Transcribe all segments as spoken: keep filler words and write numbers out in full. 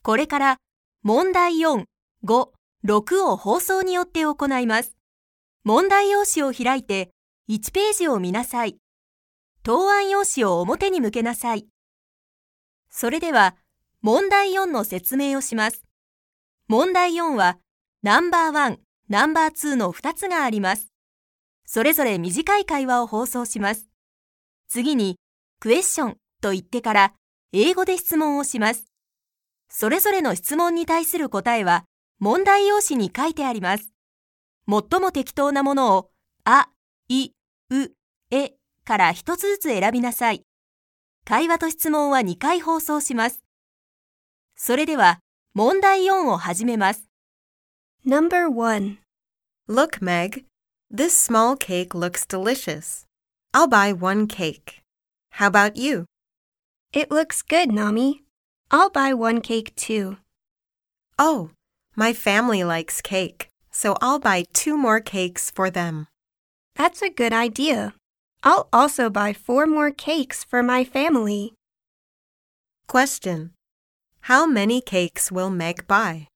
これから問題よん、ご、ろくを放送によって行います。問題用紙を開いていちページを見なさい。答案用紙を表に向けなさい。それでは問題よんの説明をします。問題よんはナンバーワン、ナンバーツーのふたつがあります。それぞれ短い会話を放送します。次にクエスチョンと言ってから英語で質問をします。それぞれの質問に対する答えは問題用紙に書いてあります。最も適当なものをあ、い、う、えから一つずつ選びなさい。会話と質問はにかい放送します。それでは問題よんを始めます。 Number one. Look, Meg, this small cake looks delicious. I'll buy one cake. How about you? It looks good, Nami. I'll buy one cake too. Oh, my family likes cake, so I'll buy two more cakes for them. That's a good idea. I'll also buy four more cakes for my family. Question. How many cakes will Meg buy?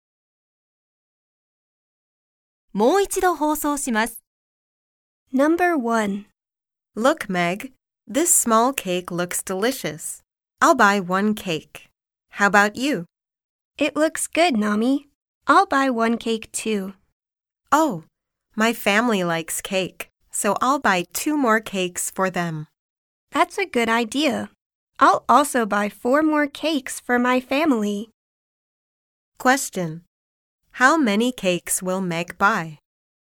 もう一度放送します。 Number one. Look, Meg, this small cake looks delicious. I'll buy one cake. How about you? It looks good, Nami. I'll buy one cake too. Oh, my family likes cake, so I'll buy two more cakes for them. That's a good idea. I'll also buy four more cakes for my family. Question. How many cakes will Meg buy?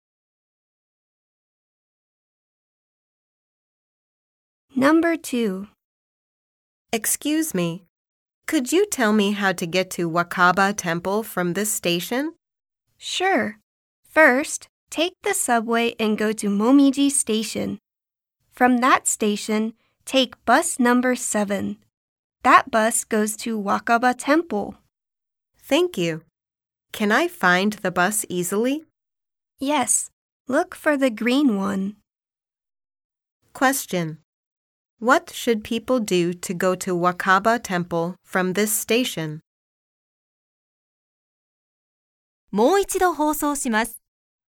Number two. Excuse me, could you tell me how to get to Wakaba Temple from this station? Sure. First, take the subway and go to Momiji Station. From that station, take bus number seven. That bus goes to Wakaba Temple. Thank you. Can I find the bus easily? Yes. Look for the green one. Question. What should people do to go to Wakaba Temple from this station? もう一度放送します。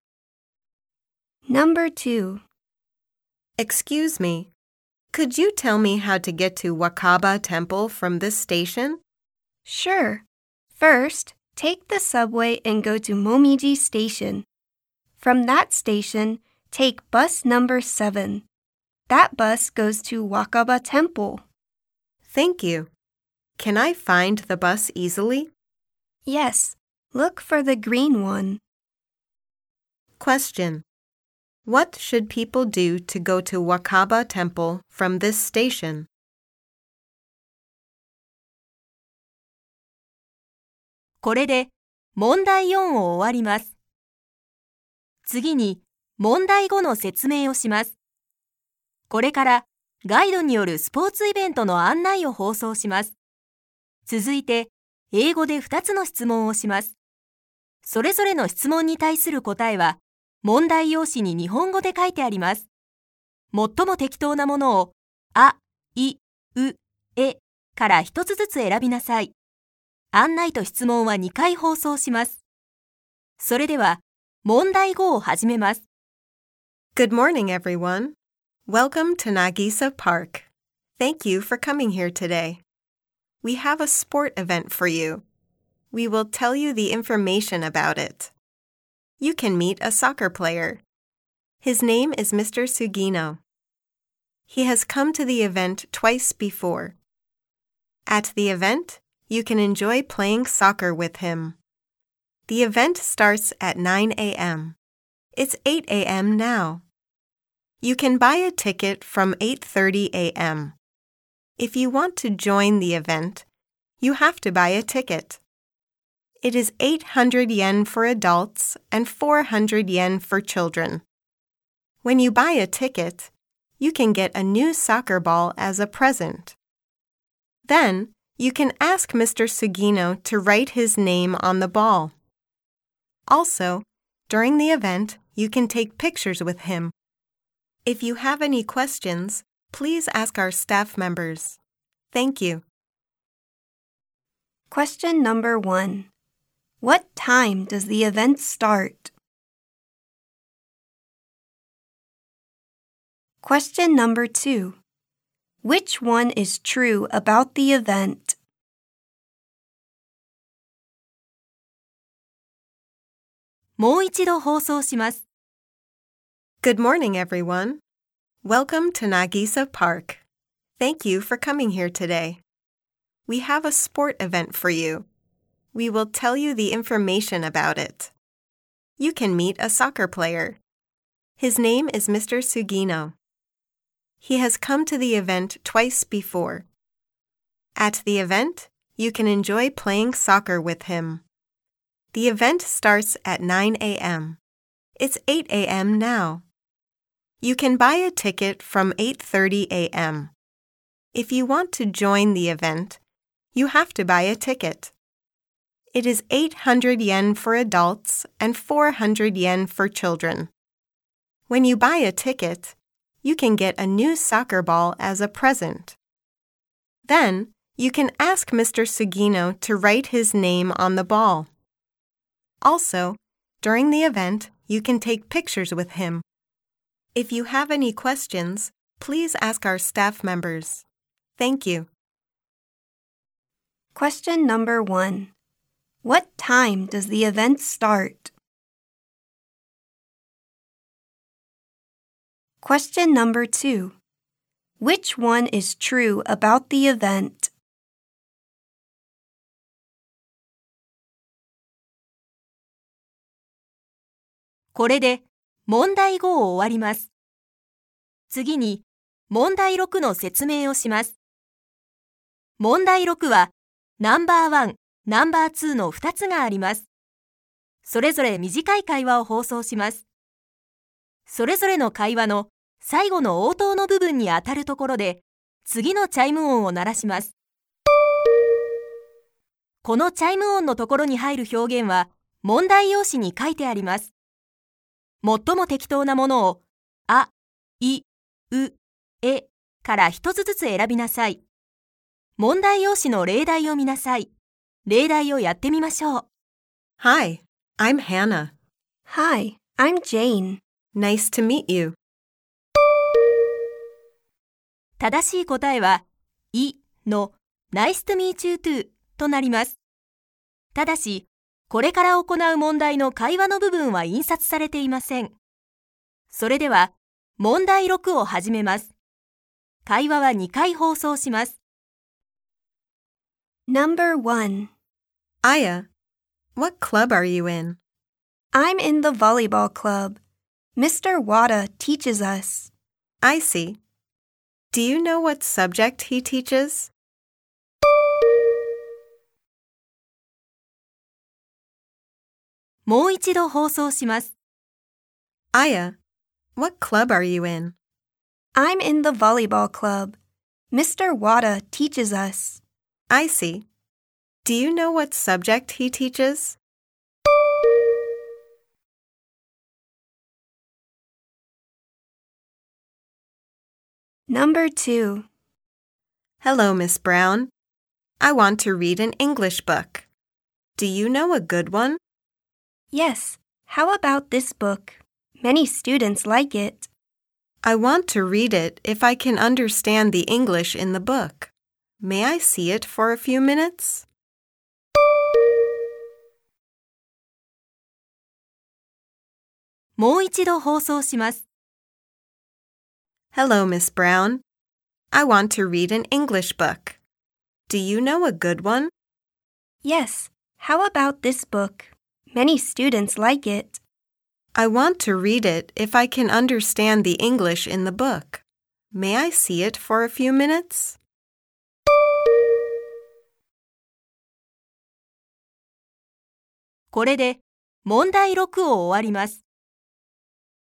Number two. Excuse me, could you tell me how to get to Wakaba Temple from this station? Sure. First, take the subway and go to Momiji Station. From that station, take bus number seven. That bus goes to Wakaba Temple. Thank you. Can I find the bus easily? Yes. Look for the green one. Question. What should people do to go to Wakaba Temple from this station? これで問題よんを終わります。次に問題ごの説明をします。これからガイドによるスポーツイベントの案内を放送します。続いて英語でふたつの質問をします。それぞれの質問に対する答えは問題用紙に日本語で書いてあります。最も適当なものをあ、い、う、えから一つずつ選びなさい。案内と質問はにかい放送します。それでは問題ごを始めます。 Good morning, everyone. Welcome to Nagisa Park. Thank you for coming here today. We have a sport event for you. We will tell you the information about it. You can meet a soccer player. His name is Mister Sugino. He has come to the event twice before. At the event, you can enjoy playing soccer with him. The event starts at nine a.m. It's eight a.m. now. You can buy a ticket from eight thirty a.m. If you want to join the event, you have to buy a ticket. It is eight hundred yen for adults and four hundred yen for children. When you buy a ticket, you can get a new soccer ball as a present. Then, you can ask Mister Sugino to write his name on the ball. Also, during the event, you can take pictures with him. If you have any questions, please ask our staff members. Thank you. Question number one. What time does the event start? Question number two. Which one is true about the event? もう一度放送します。 Good morning, everyone. Welcome to Nagisa Park. Thank you for coming here today. We have a sport event for you. We will tell you the information about it. You can meet a soccer player. His name is Mister Sugino. He has come to the event twice before. At the event, you can enjoy playing soccer with him. The event starts at nine a.m. It's eight a.m. now. You can buy a ticket from eight thirty a.m. If you want to join the event, you have to buy a ticket. It is eight hundred yen for adults and four hundred yen for children. When you buy a ticket, you can get a new soccer ball as a present. Then, you can ask Mister Sugino to write his name on the ball. Also, during the event, you can take pictures with him. If you have any questions, please ask our staff members. Thank you. Question number one. What time does the event start? Question number two. Which one is true about the event? 「これで問題ごを終わります。次に問題ろくの説明をします。問題ろくはナンバーワン、ナンバーツーのふたつがあります。それぞれ短い会話を放送します。それぞれの会話の最後の応答の部分にあたるところで次のチャイム音を鳴らします。このチャイム音のところに入る表現は問題用紙に書いてあります。最も適当なものをあ、い、う、えから一つずつ選びなさい。問題用紙の例題を見なさい。例題をやってみましょう。 Hi, I'm Hannah. Hi, I'm Jane. Nice to meet you. 正しい答えは、いの Nice to meet you too となります。ただし、これから行う問題の会話の部分は印刷されていません。それでは、問題ろくを始めます。会話はにかい放送します。 Number one. Aya, what club are you in? I'm in the volleyball club. Mister Wada teaches us. I see. Do you know what subject he teaches? もう一度放送します。 Aya, what club are you in? I'm in the volleyball club. Mister Wada teaches us. I see. Do you know what subject he teaches? Number two. Hello, Miss Brown. I want to read an English book. Do you know a good one? Yes. How about this book? Many students like it. I want to read it if I can understand the English in the book. May I see it for a few minutes? もう一度放送します。 Hello, Miss Brown. I want to read an English book. Do you know a good one? Yes. How about this book? Many students like it. I want to read it if I can understand the English in the book. May I see it for a few minutes? これで問題ろくを終わります。